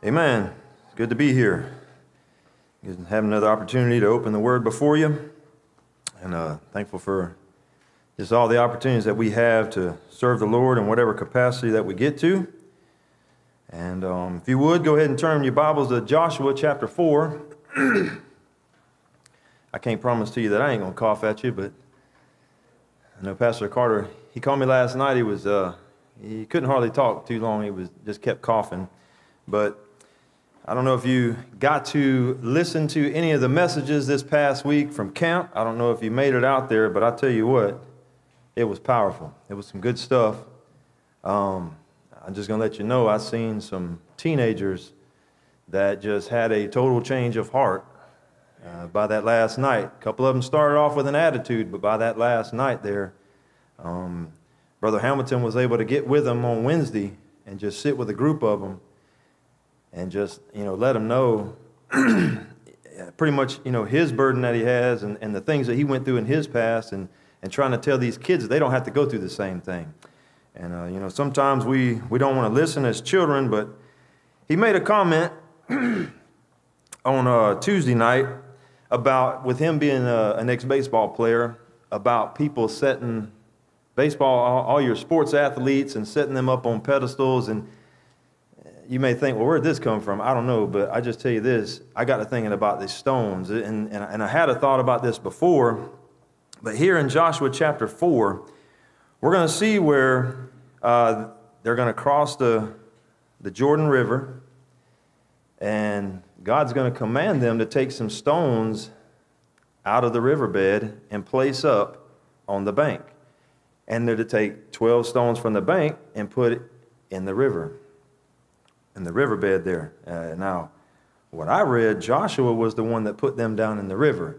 Amen. It's good to be here. Good to have another opportunity to open the Word before you. And thankful for just all the opportunities that we have to serve the Lord in whatever capacity that we get to. And if you would, go ahead and turn your Bibles to Joshua chapter 4. I can't promise to you that I ain't going to cough at you, but I know Pastor Carter, he called me last night. He couldn't hardly talk too long. He just kept coughing. But I don't know if you got to listen to any of the messages this past week from camp. I don't know if you made it out there, but I tell you what, it was powerful. It was some good stuff. I'm just going to let you know, I've seen some teenagers that just had a total change of heart by that last night. A couple of them started off with an attitude, but by that last night there, Brother Hamilton was able to get with them on Wednesday and just sit with a group of them and just, let them know pretty much, his burden that he has and the things that he went through in his past and trying to tell these kids that they don't have to go through the same thing. And, sometimes we don't want to listen as children, but he made a comment on Tuesday night about, with him being an ex-baseball player, about people setting baseball, all your sports athletes and setting them up on pedestals. And you may think, well, where did this come from? I don't know, but I just tell you this. I got to thinking about these stones, and I had a thought about this before, but here in Joshua chapter 4, we're going to see where they're going to cross the Jordan River, and God's going to command them to take some stones out of the riverbed and place up on the bank. And they're to take 12 stones from the bank and put it in the river. In the riverbed there. Now, what I read, Joshua was the one that put them down in the river.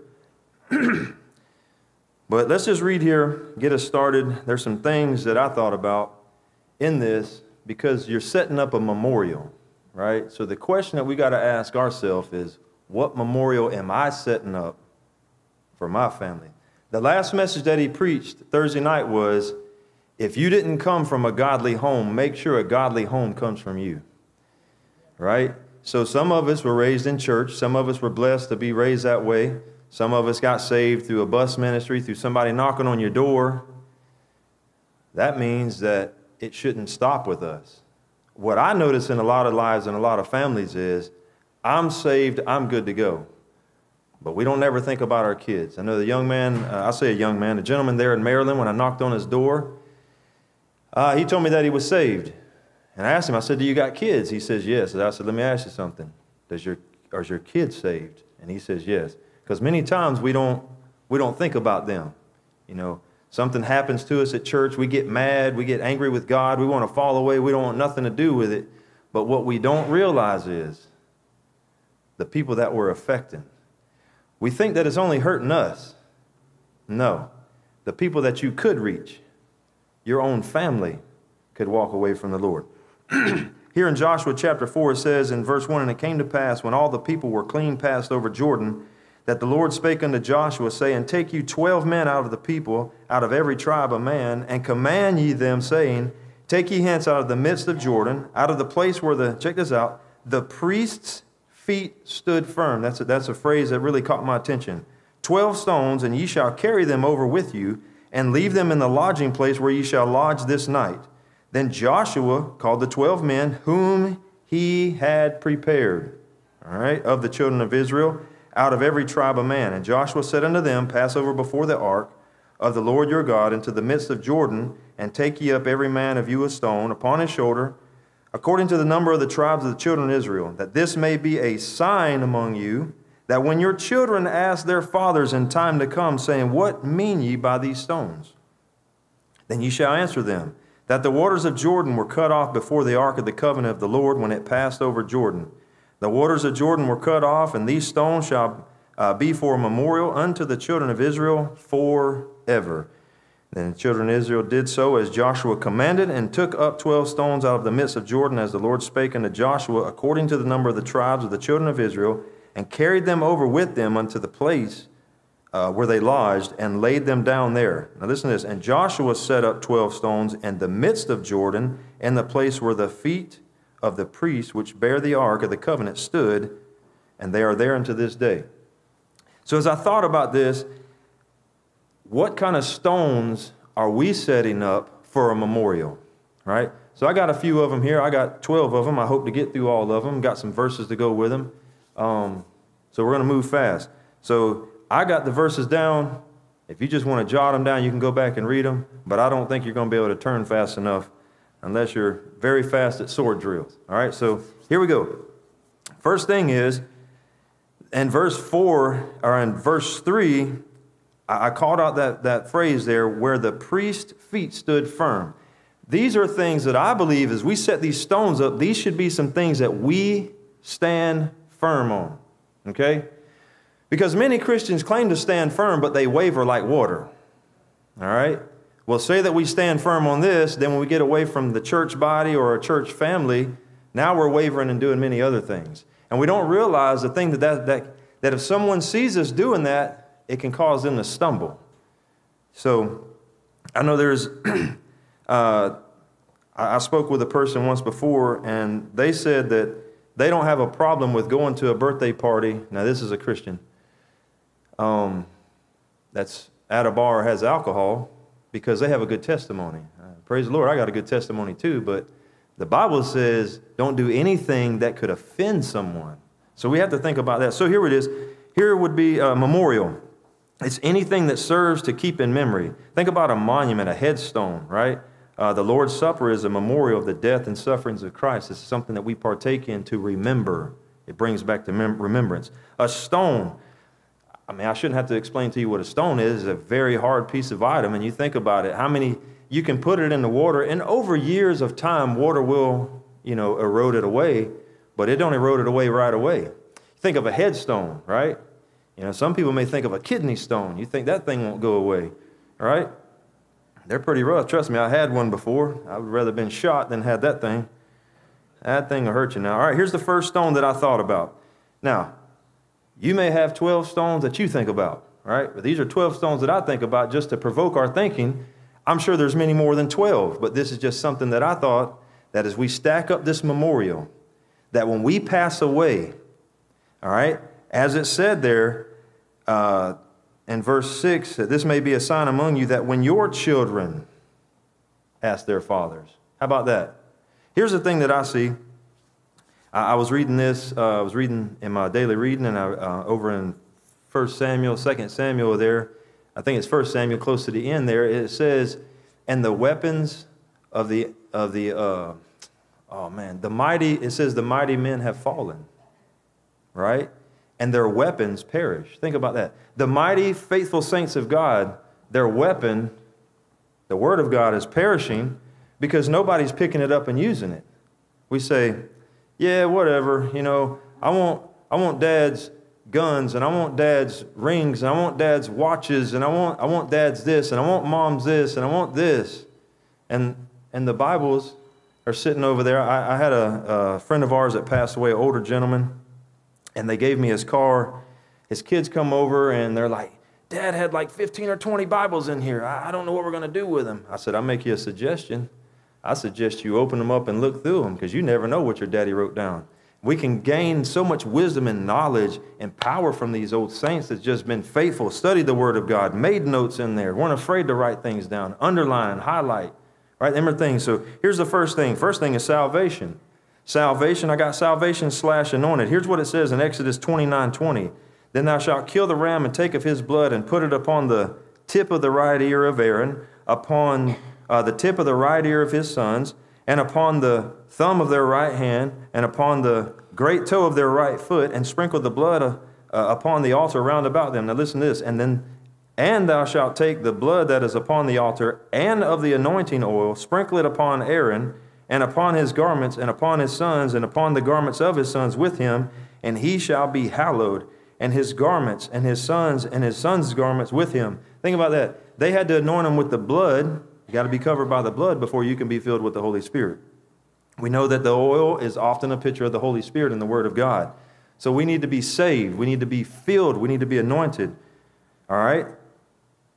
But let's just read here, get us started. There's some things that I thought about in this because you're setting up a memorial, right? So the question that we got to ask ourselves is, what memorial am I setting up for my family? The last message that he preached Thursday night was, if you didn't come from a godly home, make sure a godly home comes from you. Right? So some of us were raised in church. Some of us were blessed to be raised that way. Some of us got saved through a bus ministry, through somebody knocking on your door. That means that it shouldn't stop with us. What I notice in a lot of lives and a lot of families is, I'm saved, I'm good to go. But we don't ever think about our kids. I know the young man, the gentleman there in Maryland, when I knocked on his door, he told me that he was saved. And I asked him, I said, do you got kids? He says, yes. And I said, let me ask you something. Are your kids saved? And he says, yes. Because many times we don't think about them. Something happens to us at church. We get mad. We get angry with God. We want to fall away. We don't want nothing to do with it. But what we don't realize is the people that we're affecting. We think that it's only hurting us. No. The people that you could reach, your own family, could walk away from the Lord. Here in Joshua chapter 4, it says in verse 1, and it came to pass, when all the people were clean passed over Jordan, that the Lord spake unto Joshua, saying, take you 12 men out of the people, out of every tribe a man, and command ye them, saying, take ye hence out of the midst of Jordan, out of the place where check this out, the priest's feet stood firm. That's a phrase that really caught my attention. 12 stones, and ye shall carry them over with you, and leave them in the lodging place where ye shall lodge this night. Then Joshua called the 12 men whom he had prepared, all right, of the children of Israel, out of every tribe of man. And Joshua said unto them, pass over before the ark of the Lord your God into the midst of Jordan, and take ye up every man of you a stone upon his shoulder, according to the number of the tribes of the children of Israel, that this may be a sign among you, that when your children ask their fathers in time to come, saying, what mean ye by these stones? Then ye shall answer them, that the waters of Jordan were cut off before the ark of the covenant of the Lord when it passed over Jordan. The waters of Jordan were cut off, and these stones shall be for a memorial unto the children of Israel forever. Then the children of Israel did so as Joshua commanded, and took up 12 stones out of the midst of Jordan, as the Lord spake unto Joshua, according to the number of the tribes of the children of Israel, and carried them over with them unto the place where they lodged, and laid them down there. Now listen to this. And Joshua set up 12 stones in the midst of Jordan, in the place where the feet of the priests which bear the ark of the covenant stood, and they are there unto this day. So as I thought about this, what kind of stones are we setting up for a memorial, right? So I got a few of them here. I got 12 of them. I hope to get through all of them. Got some verses to go with them. So we're going to move fast. So I got the verses down. If you just want to jot them down, you can go back and read them. But I don't think you're going to be able to turn fast enough unless you're very fast at sword drills. All right, so here we go. First thing is, in verse 4, or in verse 3, I called out that phrase there, where the priest's feet stood firm. These are things that I believe as we set these stones up, these should be some things that we stand firm on, okay? Because many Christians claim to stand firm, but they waver like water, all right? Well, say that we stand firm on this, then when we get away from the church body or a church family, now we're wavering and doing many other things. And we don't realize the thing that if someone sees us doing that, it can cause them to stumble. So I know there's, I spoke with a person once before, and they said that they don't have a problem with going to a birthday party. Now, this is a Christian that's at a bar or has alcohol because they have a good testimony. Praise the Lord, I got a good testimony too, but the Bible says don't do anything that could offend someone. So we have to think about that. So here it is. Here would be a memorial. It's anything that serves to keep in memory. Think about a monument, a headstone, right? The Lord's Supper is a memorial of the death and sufferings of Christ. It's something that we partake in to remember. It brings back to remembrance. A stone, I mean, I shouldn't have to explain to you what a stone is. It's a very hard piece of item, and you think about it, how many, you can put it in the water, and over years of time, water will, erode it away, but it don't erode it away right away. Think of a headstone, right? Some people may think of a kidney stone. You think that thing won't go away, right? They're pretty rough. Trust me, I had one before. I would rather have been shot than had that thing. That thing will hurt you now. All right, here's the first stone that I thought about. Now, you may have 12 stones that you think about, right? But these are 12 stones that I think about just to provoke our thinking. I'm sure there's many more than 12, but this is just something that I thought that as we stack up this memorial, that when we pass away, all right, as it said there in verse 6, that this may be a sign among you that when your children ask their fathers. How about that? Here's the thing that I see. I was reading this. I was reading in my daily reading, and over in 1 Samuel, 2 Samuel there, I think it's 1 Samuel, close to the end there, it says, and the weapons of the mighty, it says the mighty men have fallen, right? And their weapons perish. Think about that. The mighty, faithful saints of God, their weapon, the word of God, is perishing because nobody's picking it up and using it. We say, yeah, whatever, I want Dad's guns, and I want Dad's rings, and I want Dad's watches, and I want Dad's this, and I want Mom's this, and I want this. And the Bibles are sitting over there. I had a friend of ours that passed away, an older gentleman, and they gave me his car. His kids come over, and they're like, Dad had like 15 or 20 Bibles in here. I don't know what we're going to do with them. I said, I'll make you a suggestion. I suggest you open them up and look through them because you never know what your daddy wrote down. We can gain so much wisdom and knowledge and power from these old saints that's just been faithful, studied the Word of God, made notes in there, weren't afraid to write things down, underline, highlight, right? Them are things. So here's the first thing. First thing is salvation. Salvation, I got salvation / anointed. Here's what it says in Exodus 29:20. Then thou shalt kill the ram and take of his blood and put it upon the tip of the right ear of Aaron, upon the tip of the right ear of his sons, and upon the thumb of their right hand, and upon the great toe of their right foot, and sprinkle the blood upon the altar round about them. Now listen to this. And thou shalt take the blood that is upon the altar, and of the anointing oil, sprinkle it upon Aaron, and upon his garments, and upon his sons, and upon the garments of his sons with him, and he shall be hallowed, and his garments, and his sons' garments with him. Think about that. They had to anoint him with the blood. You got to be covered by the blood before you can be filled with the Holy Spirit. We know that the oil is often a picture of the Holy Spirit in the Word of God. So we need to be saved. We need to be filled. We need to be anointed. All right?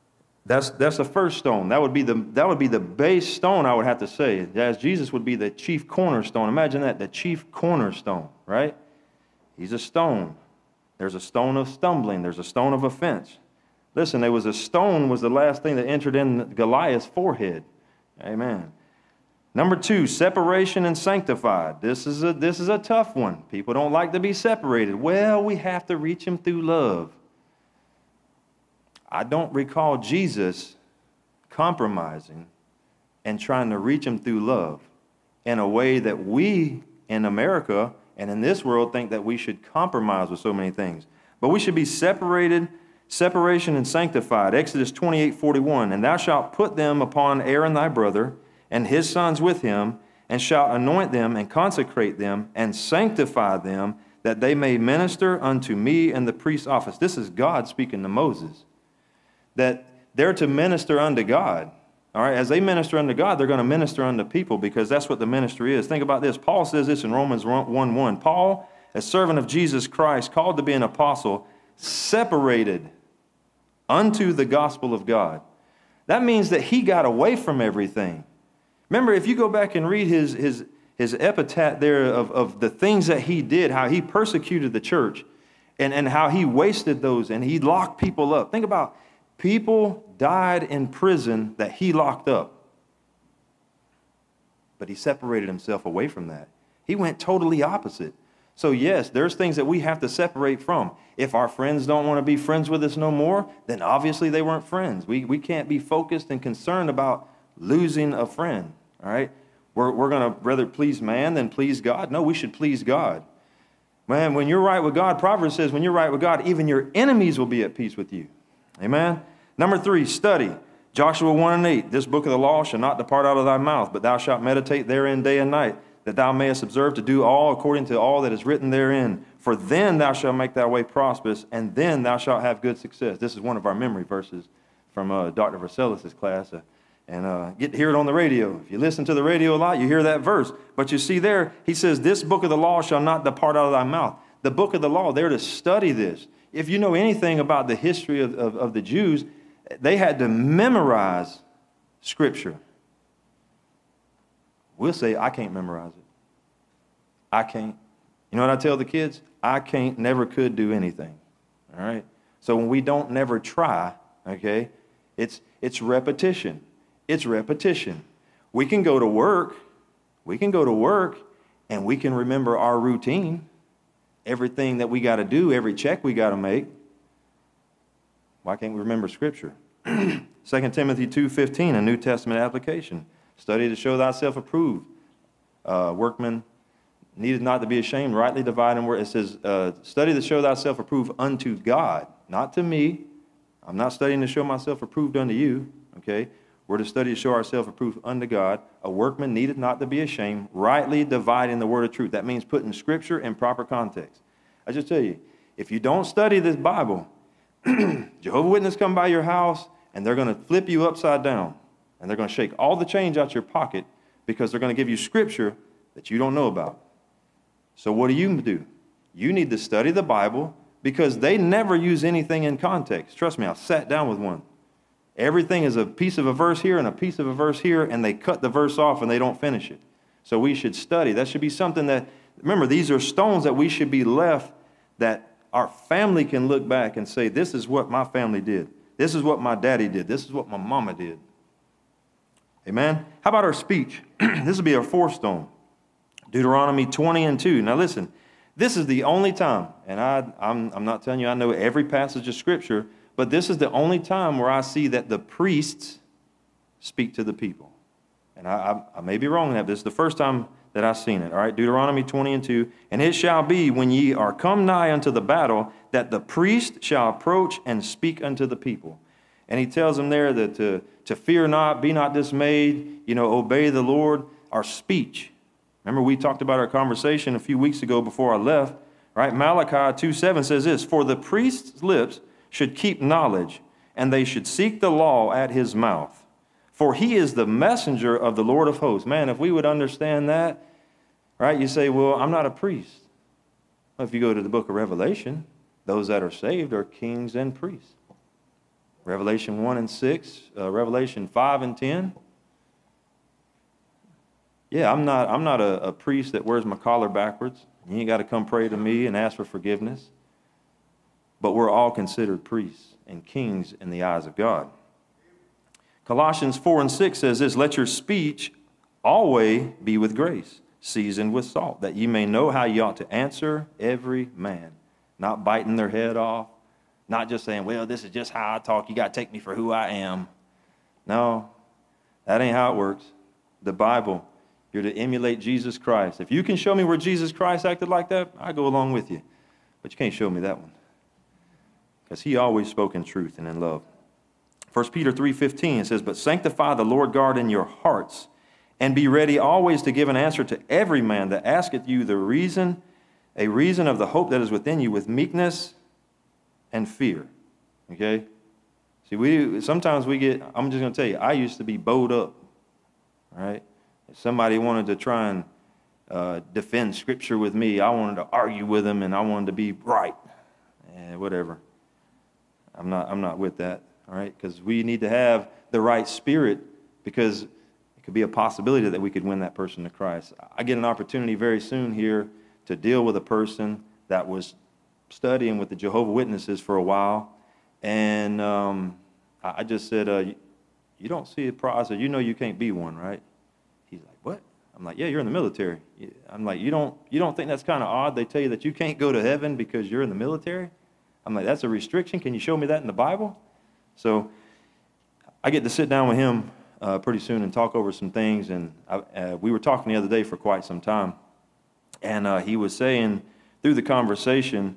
That's the first stone. That would be the base stone, I would have to say. As Jesus would be the chief cornerstone. Imagine that, the chief cornerstone, right? He's a stone. There's a stone of stumbling. There's a stone of offense. Listen, there was a stone was the last thing that entered in Goliath's forehead. Amen. Number 2, separation and sanctified. This is a tough one. People don't like to be separated. Well, we have to reach him through love. I don't recall Jesus compromising and trying to reach him through love in a way that we in America and in this world think that we should compromise with so many things. But we should be separated, separation and sanctified. Exodus 28:41, and thou shalt put them upon Aaron thy brother and his sons with him, and shalt anoint them and consecrate them and sanctify them, that they may minister unto me in the priest's office. This is God speaking to Moses. That they're to minister unto God. All right, as they minister unto God, they're going to minister unto people because that's what the ministry is. Think about this. Paul says this in Romans 1:1. Paul, a servant of Jesus Christ, called to be an apostle, separated unto the gospel of God. That means that he got away from everything. Remember, if you go back and read his epitaph there of the things that he did, how he persecuted the church, and how he wasted those, and he locked people up. Think about people died in prison that he locked up. But he separated himself away from that. He went totally opposite. So yes, there's things that we have to separate from. If our friends don't want to be friends with us no more, then obviously they weren't friends. We can't be focused and concerned about losing a friend. All right? We're going to rather please man than please God. No, we should please God. Man, when you're right with God, Proverbs says, when you're right with God, even your enemies will be at peace with you. Amen? Number 3, study. Joshua 1:8, this book of the law shall not depart out of thy mouth, but thou shalt meditate therein day and night, that thou mayest observe to do all according to all that is written therein. For then thou shalt make thy way prosperous, and then thou shalt have good success. This is one of our memory verses from Dr. Vercellis' class. Get to hear it on the radio. If you listen to the radio a lot, you hear that verse. But you see there, he says, this book of the law shall not depart out of thy mouth. The book of the law, they're to study this. If you know anything about the history of the Jews, they had to memorize Scripture. We'll say, I can't memorize it. I can't. You know what I tell the kids? I can't, never could do anything. All right? So when we don't never try, okay, it's repetition. It's repetition. We can go to work. We can go to work and we can remember our routine, everything that we got to do, every check we got to make. Why can't we remember Scripture? 2 Timothy 2:15, a New Testament application. Study to show thyself approved. Workman needed not to be ashamed, rightly dividing word. It says, study to show thyself approved unto God, not to me. I'm not studying to show myself approved unto you, okay? We're to study to show ourselves approved unto God. A workman needed not to be ashamed, rightly dividing the word of truth. That means putting Scripture in proper context. I just tell you, if you don't study this Bible, Jehovah's Witnesses come by your house, and they're going to flip you upside down. And they're going to shake all the change out your pocket because they're going to give you Scripture that you don't know about. So what do? You need to study the Bible because they never use anything in context. Trust me, I've sat down with one. Everything is a piece of a verse here and a piece of a verse here, and they cut the verse off and they don't finish it. So we should study. That should be something that, remember, these are stones that we should be left that our family can look back and say, this is what my family did. This is what my daddy did. This is what my mama did. Amen? How about our speech? This will be our 4th stone. Deuteronomy 20:2. Now listen, this is the only time, and I'm not telling you I know every passage of Scripture, but this is the only time where I see that the priests speak to the people. And I may be wrong in that, but this is the first time that I've seen it. All right, Deuteronomy 20:2. And it shall be when ye are come nigh unto the battle, that the priest shall approach and speak unto the people. And he tells them there that to fear not, be not dismayed, obey the Lord. Our speech. Remember, we talked about our conversation a few weeks ago before I left. Right? Malachi 2:7 says this, for the priest's lips should keep knowledge, and they should seek the law at his mouth. For he is the messenger of the Lord of hosts. Man, if we would understand that, right, you say, well, I'm not a priest. Well, if you go to the book of Revelation, those that are saved are kings and priests. Revelation 1 and 6, Revelation 5 and 10. Yeah, I'm not a priest that wears my collar backwards. You ain't got to come pray to me and ask for forgiveness. But we're all considered priests and kings in the eyes of God. Colossians 4 and 6 says this, let your speech always be with grace, seasoned with salt, that ye may know how ye ought to answer every man. Not biting their head off, not just saying, well, this is just how I talk. You got to take me for who I am. No, that ain't how it works. The Bible, you're to emulate Jesus Christ. If you can show me where Jesus Christ acted like that, I go along with you. But you can't show me that one. Because he always spoke in truth and in love. 1 Peter 3:15 says, but sanctify the Lord God in your hearts, and be ready always to give an answer to every man that asketh you a reason of the hope that is within you with meekness and fear. Okay? See, sometimes we get, I'm just going to tell you, I used to be bowed up. All right? If somebody wanted to try and defend Scripture with me, I wanted to argue with them, and I wanted to be right. And whatever. I'm not with that. All right? Because we need to have the right spirit, because it could be a possibility that we could win that person to Christ. I get an opportunity very soon here to deal with a person that was studying with the Jehovah's Witnesses for a while, and I just said, you don't see a problem. I said, you know you can't be one, right? He's like, what? I'm like, yeah, you're in the military. I'm like, you don't think that's kind of odd? They tell you that you can't go to heaven because you're in the military? I'm like, that's a restriction. Can you show me that in the Bible? So I get to sit down with him pretty soon and talk over some things, and we were talking the other day for quite some time, and he was saying through the conversation,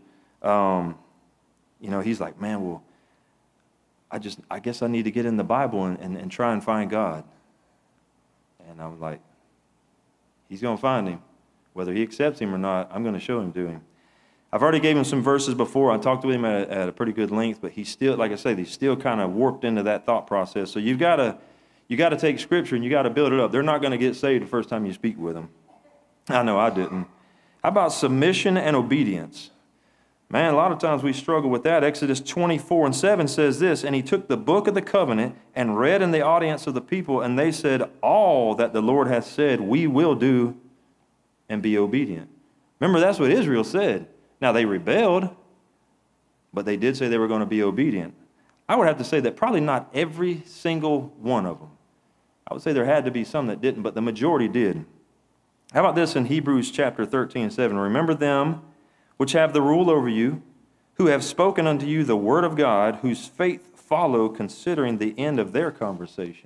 he's like, man, well, I guess I need to get in the Bible and try and find God. And I was like, he's going to find him. Whether he accepts him or not, I'm going to show him to him. I've already gave him some verses before. I talked to him at a pretty good length, but he's still, like I said, he's still kind of warped into that thought process. So you got to take Scripture and you got to build it up. They're not going to get saved the first time you speak with them. I know I didn't. How about submission and obedience? Man, a lot of times we struggle with that. Exodus 24:7 says this, and he took the book of the covenant and read in the audience of the people, and they said, all that the Lord hath said we will do and be obedient. Remember, that's what Israel said. Now, they rebelled, but they did say they were going to be obedient. I would have to say that probably not every single one of them. I would say there had to be some that didn't, but the majority did. How about this in Hebrews chapter 13:7? Remember them which have the rule over you, who have spoken unto you the word of God, whose faith follow, considering the end of their conversation.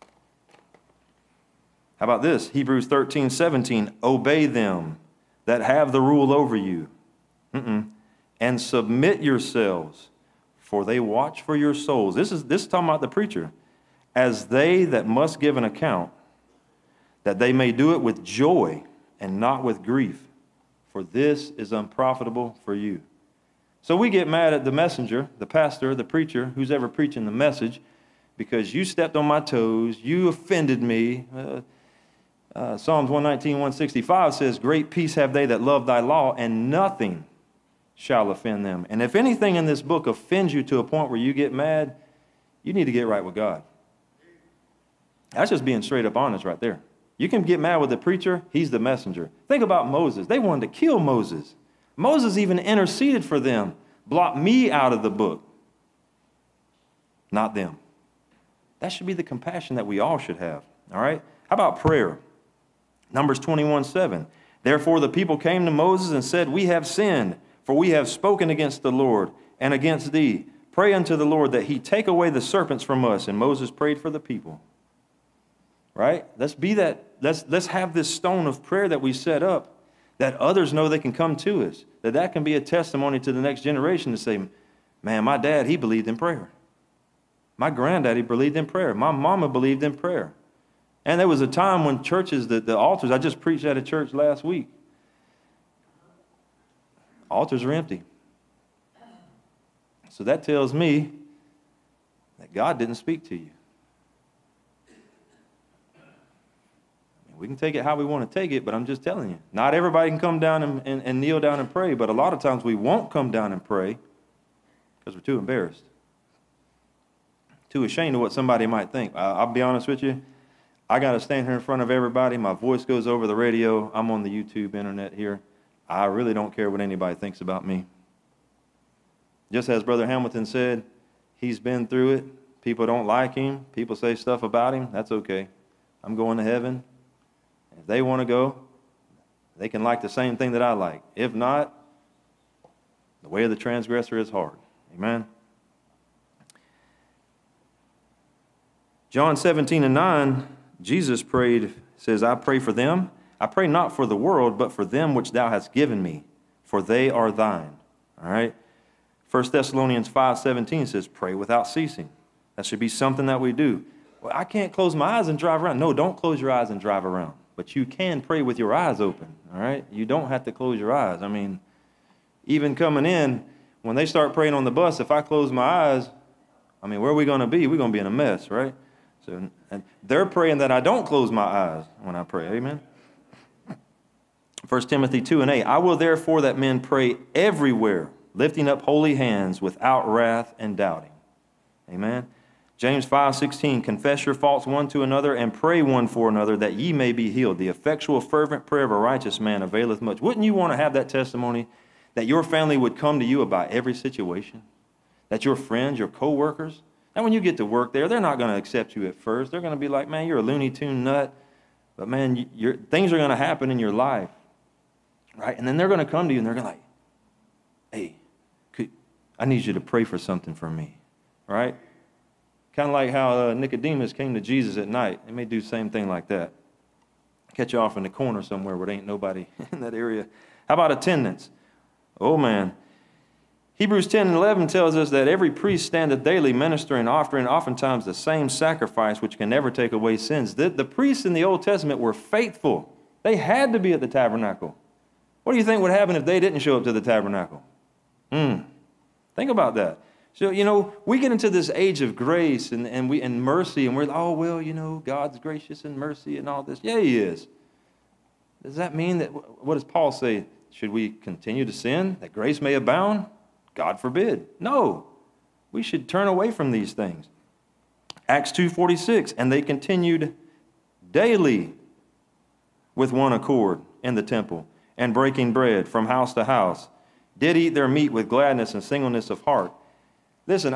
How about this? Hebrews 13:17. Obey them that have the rule over you, and submit yourselves, for they watch for your souls. This is talking about the preacher. As they that must give an account, that they may do it with joy and not with grief, for this is unprofitable for you. So we get mad at the messenger, the pastor, the preacher, who's ever preaching the message, because you stepped on my toes, you offended me. Psalms 119:165 says, great peace have they that love thy law, and nothing shall offend them. And if anything in this book offends you to a point where you get mad, you need to get right with God. That's just being straight up honest right there. You can get mad with the preacher, he's the messenger. Think about Moses. They wanted to kill Moses. Moses even interceded for them. Blot me out of the book, not them. That should be the compassion that we all should have. All right? How about prayer? Numbers 21:7. Therefore the people came to Moses and said, we have sinned, for we have spoken against the Lord and against thee. Pray unto the Lord that he take away the serpents from us. And Moses prayed for the people. Right? Let's be that. Let's have this stone of prayer that we set up, that others know they can come to us. That can be a testimony to the next generation to say, man, my dad, he believed in prayer. My granddaddy believed in prayer. My mama believed in prayer. And there was a time when churches, the altars, I just preached at a church last week. Altars are empty. So that tells me that God didn't speak to you. We can take it how we want to take it, but I'm just telling you, not everybody can come down and kneel down and pray, but a lot of times we won't come down and pray because we're too embarrassed. too ashamed of what somebody might think. I'll be honest with you. I got to stand here in front of everybody. My voice goes over the radio. I'm on the YouTube internet here. I really don't care what anybody thinks about me. Just as Brother Hamilton said, he's been through it. People don't like him. People say stuff about him. That's okay. I'm going to heaven. If they want to go, they can like the same thing that I like. If not, the way of the transgressor is hard. Amen. John 17:9, Jesus prayed, says, I pray for them. I pray not for the world, but for them which thou hast given me, for they are thine. All right. 1 Thessalonians 5:17 says, pray without ceasing. That should be something that we do. Well, I can't close my eyes and drive around. No, don't close your eyes and drive around. But you can pray with your eyes open. All right. You don't have to close your eyes. I mean, even coming in, when they start praying on the bus, if I close my eyes, I mean, where are we going to be? We're going to be in a mess, right? So, and they're praying that I don't close my eyes when I pray. Amen. 1 Timothy 2:8, I will therefore that men pray everywhere, lifting up holy hands without wrath and doubting. Amen. James 5:16, confess your faults one to another and pray one for another that ye may be healed. The effectual fervent prayer of a righteous man availeth much. Wouldn't you want to have that testimony that your family would come to you about every situation? That your friends, your co-workers, and when you get to work there, they're not going to accept you at first. They're going to be like, man, you're a Looney Tune nut. But man, things are going to happen in your life. Right? And then they're going to come to you and they're going to like, hey, I need you to pray for something for me. Right? Kind of like how Nicodemus came to Jesus at night. They may do the same thing like that. Catch you off in the corner somewhere where there ain't nobody in that area. How about attendance? Oh, man. Hebrews 10:11 tells us that every priest standeth daily ministering, offering oftentimes the same sacrifice which can never take away sins. The priests in the Old Testament were faithful. They had to be at the tabernacle. What do you think would happen if they didn't show up to the tabernacle? Think about that. So, you know, we get into this age of grace and mercy, and we're, oh, well, you know, God's gracious and mercy and all this. Yeah, he is. Does that mean that, what does Paul say? Should we continue to sin that grace may abound? God forbid. No. We should turn away from these things. Acts 2:46, and they continued daily with one accord in the temple, and breaking bread from house to house, did eat their meat with gladness and singleness of heart. Listen,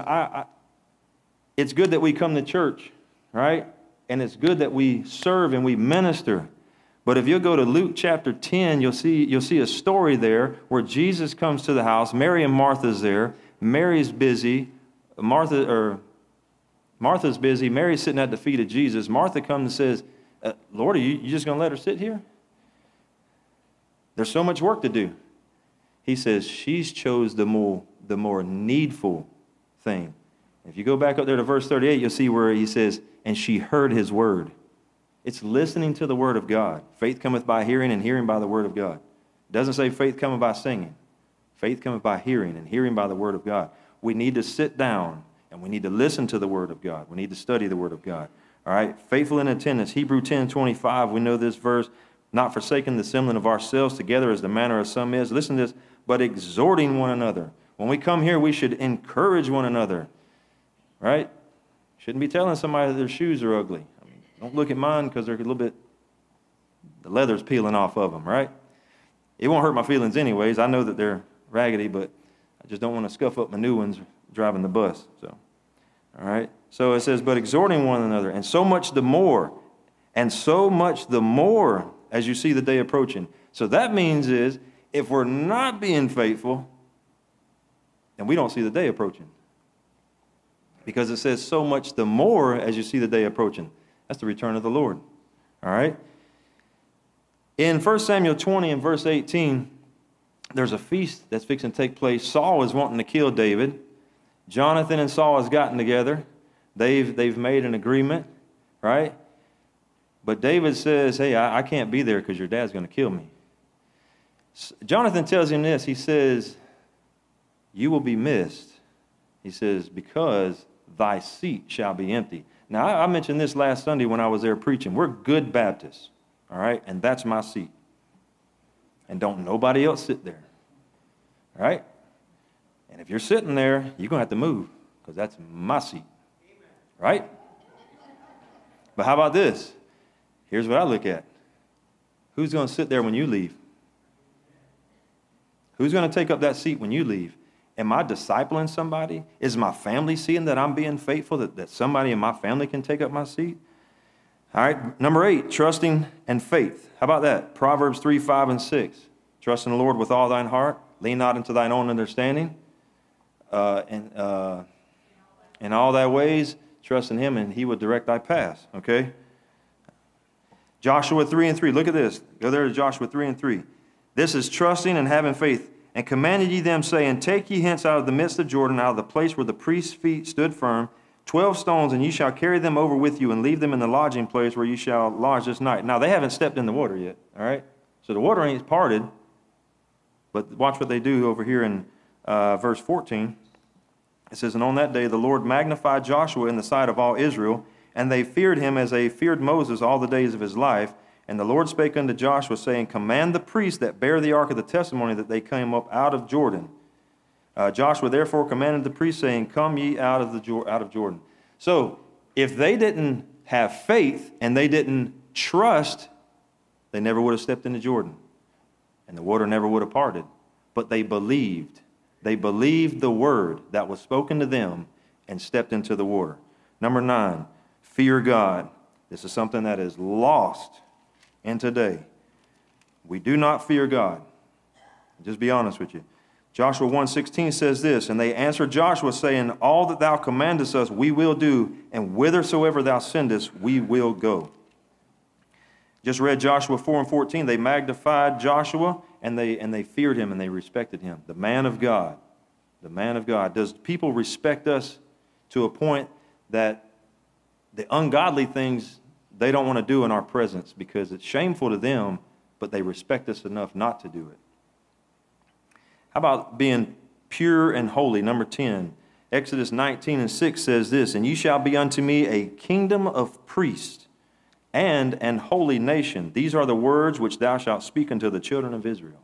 it's good that we come to church, right? And it's good that we serve and we minister. But if you'll go to Luke chapter 10, you'll see a story there where Jesus comes to the house. Mary and Martha's there. Mary's busy. Martha's busy. Mary's sitting at the feet of Jesus. Martha comes and says, Lord, are you just going to let her sit here? There's so much work to do. He says, she's chose the more needful thing. If you go back up there to verse 38, you'll see where he says, and she heard his word. It's listening to the word of God. Faith cometh by hearing, and hearing by the word of God. It doesn't say faith cometh by singing. Faith cometh by hearing, and hearing by the word of God. We need to sit down, and we need to listen to the word of God. We need to study the word of God. All right? Faithful in attendance. Hebrews 10:25, we know this verse. Not forsaking the assembling of ourselves together as the manner of some is. Listen to this. But exhorting one another. When we come here, we should encourage one another. Right? Shouldn't be telling somebody that their shoes are ugly. I mean, don't look at mine because they're a little bit, the leather's peeling off of them, right? It won't hurt my feelings anyways. I know that they're raggedy, but I just don't want to scuff up my new ones driving the bus. So, all right? So it says, but exhorting one another, and so much the more, as you see the day approaching. So that means is, if we're not being faithful, then we don't see the day approaching. Because it says so much the more as you see the day approaching. That's the return of the Lord. All right? In 1 Samuel 20 and verse 18, there's a feast that's fixing to take place. Saul is wanting to kill David. Jonathan and Saul has gotten together. They've made an agreement, right? But David says, hey, I can't be there because your dad's going to kill me. Jonathan tells him this. He says, you will be missed. He says, because thy seat shall be empty. Now, I mentioned this last Sunday when I was there preaching. We're good Baptists, all right? And that's my seat. And don't nobody else sit there, all right? And if you're sitting there, you're going to have to move because that's my seat, right? But how about this? Here's what I look at. Who's going to sit there when you leave? Who's going to take up that seat when you leave? Am I discipling somebody? Is my family seeing that I'm being faithful, that somebody in my family can take up my seat? All right, number 8, trusting and faith. How about that? Proverbs 3, 5, and 6. Trust in the Lord with all thine heart. Lean not into thine own understanding. In all thy ways, trust in him, and he will direct thy paths. Okay? Joshua 3 and 3. Look at this. Go there to Joshua 3 and 3. This is trusting and having faith. And commanded ye them, saying, Take ye hence out of the midst of Jordan, out of the place where the priest's feet stood firm, 12 stones, and ye shall carry them over with you, and leave them in the lodging place where ye shall lodge this night. Now, they haven't stepped in the water yet, all right? So the water ain't parted, but watch what they do over here in verse 14. It says, And on that day the Lord magnified Joshua in the sight of all Israel, and they feared him as they feared Moses all the days of his life. And the Lord spake unto Joshua, saying, Command the priests that bear the ark of the testimony that they came up out of Jordan. Joshua therefore commanded the priests, saying, Come ye out of Jordan. So, if they didn't have faith and they didn't trust, they never would have stepped into Jordan. And the water never would have parted. But they believed. They believed the word that was spoken to them and stepped into the water. Number 9, fear God. This is something that is lost in today. We do not fear God. Just be honest with you. Joshua 1:16 says this, And they answered Joshua, saying, All that thou commandest us we will do, and whithersoever thou sendest we will go. Just read Joshua 4 and 14. They magnified Joshua, and they feared him, and they respected him. The man of God. The man of God. Does people respect us to a point that the ungodly things they don't want to do in our presence because it's shameful to them, but they respect us enough not to do it? How about being pure and holy? Number 10, Exodus 19 and 6 says this, And ye shall be unto me a kingdom of priests and an holy nation. These are the words which thou shalt speak unto the children of Israel.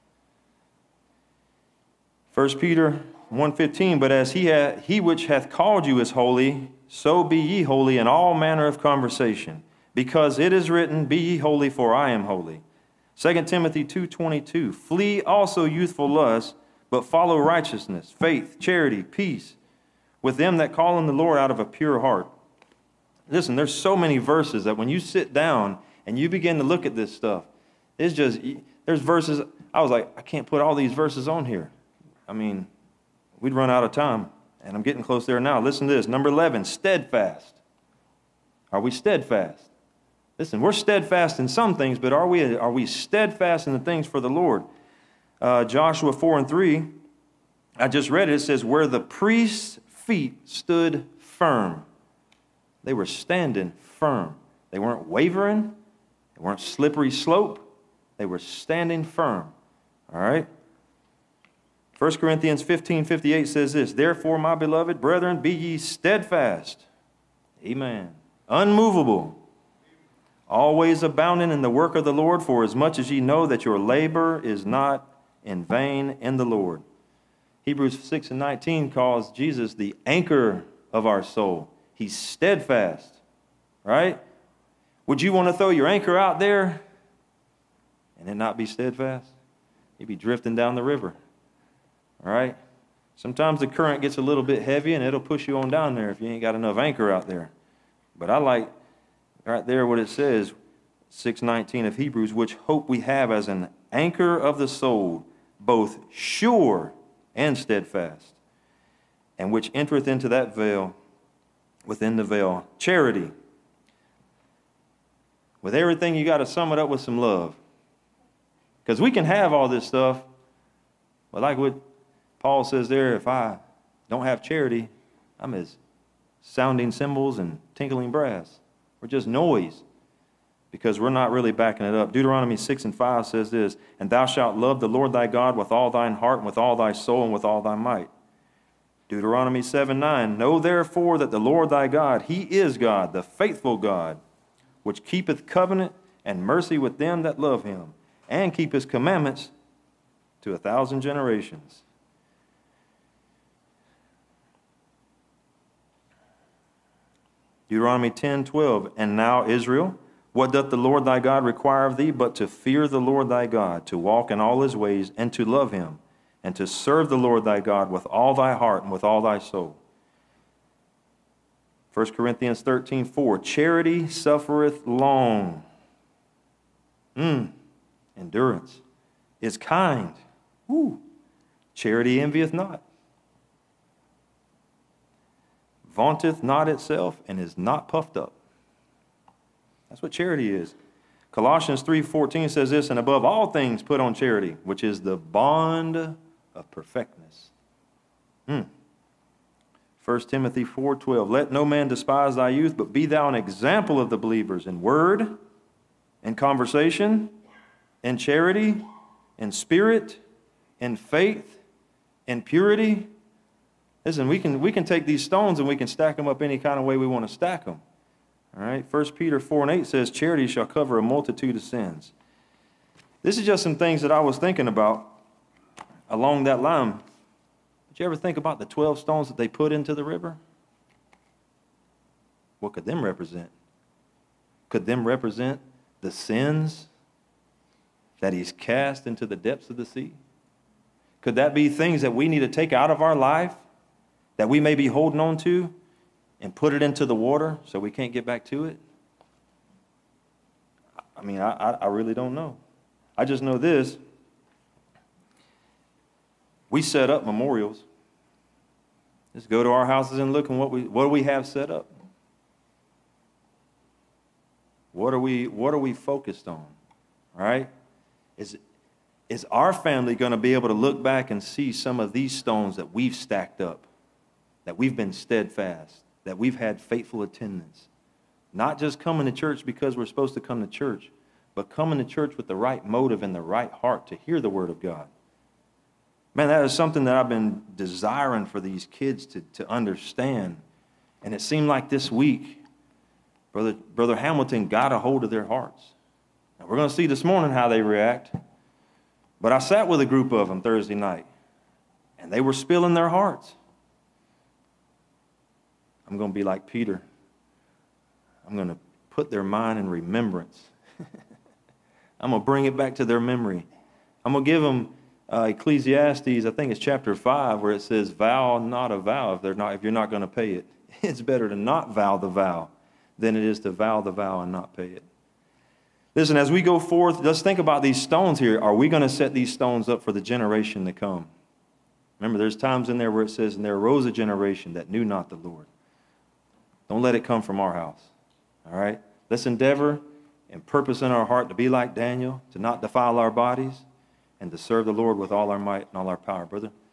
1 Peter 1:15, But as he which hath called you is holy, so be ye holy in all manner of conversation, because it is written, Be ye holy, for I am holy. 2 Timothy 2:22, Flee also youthful lusts, but follow righteousness, faith, charity, peace, with them that call on the Lord out of a pure heart. Listen, there's so many verses that when you sit down and you begin to look at this stuff, there's verses, I was like, I can't put all these verses on here. I mean, we'd run out of time, and I'm getting close there now. Listen to this. Number 11, steadfast. Are we steadfast? Listen, we're steadfast in some things, but are we steadfast in the things for the Lord? Joshua 4 and 3, I just read it. It says, Where the priest's feet stood firm. They were standing firm. They weren't wavering. They weren't slippery slope. They were standing firm. All right? 1 Corinthians 15:58 says this, Therefore, my beloved brethren, be ye steadfast. Amen. Unmovable. Always abounding in the work of the Lord, for as much as ye know that your labor is not in vain in the Lord. Hebrews 6 and 19 calls Jesus the anchor of our soul. He's steadfast, right? Would you want to throw your anchor out there and it not be steadfast? You'd be drifting down the river, all right? Sometimes the current gets a little bit heavy and it'll push you on down there if you ain't got enough anchor out there. But I like right there what it says, 6:19 of Hebrews, which hope we have as an anchor of the soul, both sure and steadfast, and which entereth into that veil, within the veil, charity. With everything, you got to sum it up with some love. Because we can have all this stuff, but like what Paul says there, if I don't have charity, I'm as sounding cymbals and tinkling brass. We're just noise because we're not really backing it up. Deuteronomy 6 and 5 says this, And thou shalt love the Lord thy God with all thine heart and with all thy soul and with all thy might. Deuteronomy 7:9, Know therefore that the Lord thy God, he is God, the faithful God, which keepeth covenant and mercy with them that love him, and keep his commandments to 1,000 generations. Deuteronomy 10:12. And now, Israel, what doth the Lord thy God require of thee, but to fear the Lord thy God, to walk in all his ways, and to love him, and to serve the Lord thy God with all thy heart and with all thy soul. 1 Corinthians 13:4. Charity suffereth long. Endurance is kind. Charity envieth not, vaunteth not itself, and is not puffed up. That's what charity is. Colossians 3:14 says this, and above all things put on charity, which is the bond of perfectness. 1 Timothy 4:12. Let no man despise thy youth, but be thou an example of the believers in word, in conversation, in charity, in spirit, in faith, in purity. Listen, we can take these stones and we can stack them up any kind of way we want to stack them. All right? 1 Peter 4:8 says, charity shall cover a multitude of sins. This is just some things that I was thinking about along that line. Did you ever think about the 12 stones that they put into the river? What could them represent? Could them represent the sins that he's cast into the depths of the sea? Could that be things that we need to take out of our life that we may be holding on to and put it into the water so we can't get back to it? I mean, I really don't know. I just know this. We set up memorials. Just go to our houses and look, and what do we have set up? What are we focused on? All right? Is our family going to be able to look back and see some of these stones that we've stacked up, that we've been steadfast, that we've had faithful attendance? Not just coming to church because we're supposed to come to church, but coming to church with the right motive and the right heart to hear the word of God. Man, that is something that I've been desiring for these kids to understand. And it seemed like this week, Brother Hamilton got a hold of their hearts. Now, we're going to see this morning how they react. But I sat with a group of them Thursday night, and they were spilling their hearts. I'm going to be like Peter. I'm going to put their mind in remembrance. I'm going to bring it back to their memory. I'm going to give them Ecclesiastes, I think it's chapter 5, where it says, vow not a vow if you're not going to pay it. It's better to not vow the vow than it is to vow the vow and not pay it. Listen, as we go forth, let's think about these stones here. Are we going to set these stones up for the generation to come? Remember, there's times in there where it says, and there arose a generation that knew not the Lord. Don't let it come from our house. All right? Let's endeavor and purpose in our heart to be like Daniel, to not defile our bodies, and to serve the Lord with all our might and all our power. Brother?